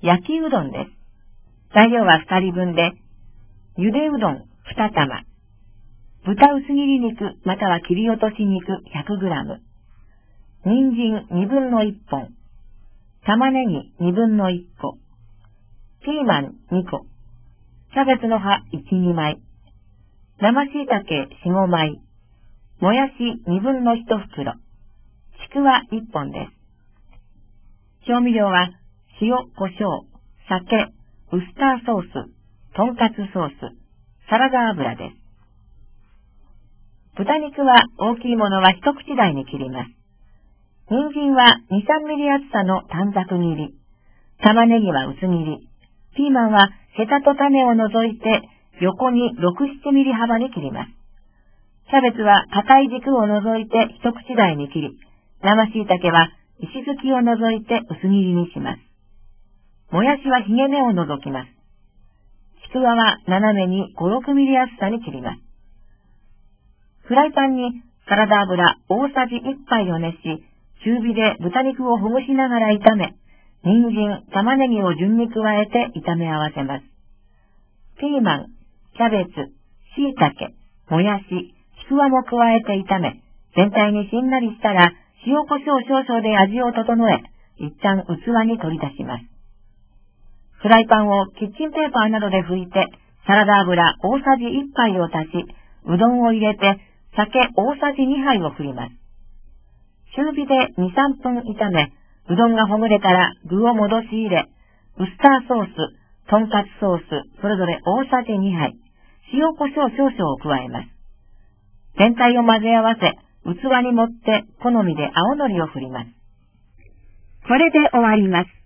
焼きうどんです。材料は2人分で、ゆでうどん2玉、豚薄切り肉または切り落とし肉 100g、人参2分の1本、玉ねぎ2分の1個、ピーマン2個、キャベツの葉1、2枚、生椎茸4、5枚、もやし2分の1袋、ちくわ1本です。調味料は塩、胡椒、酒、ウスターソース、とんかつソース、サラダ油です。豚肉は大きいものは一口大に切ります。人参は2、3ミリ厚さの短冊切り、玉ねぎは薄切り、ピーマンはヘタと種を除いて横に6、7ミリ幅に切ります。キャベツは硬い軸を除いて一口大に切り、生椎茸は石突きを除いて薄切りにします。もやしはひげ根を除きます。ちくわは斜めに5、6ミリ厚さに切ります。フライパンにサラダ油大さじ1杯を熱し、中火で豚肉をほぐしながら炒め、人参、玉ねぎを順に加えて炒め合わせます。ピーマン、キャベツ、椎茸、もやし、ちくわも加えて炒め、全体にしんなりしたら塩コショウ少々で味を整え、一旦器に取り出します。フライパンをキッチンペーパーなどで拭いて、サラダ油大さじ1杯を足し、うどんを入れて、酒大さじ2杯を振ります。中火で2、3分炒め、うどんがほぐれたら具を戻し入れ、ウスターソース、とんかつソース、それぞれ大さじ2杯、塩コショウ少々を加えます。全体を混ぜ合わせ、器に盛って好みで青のりを振ります。 これで終わります。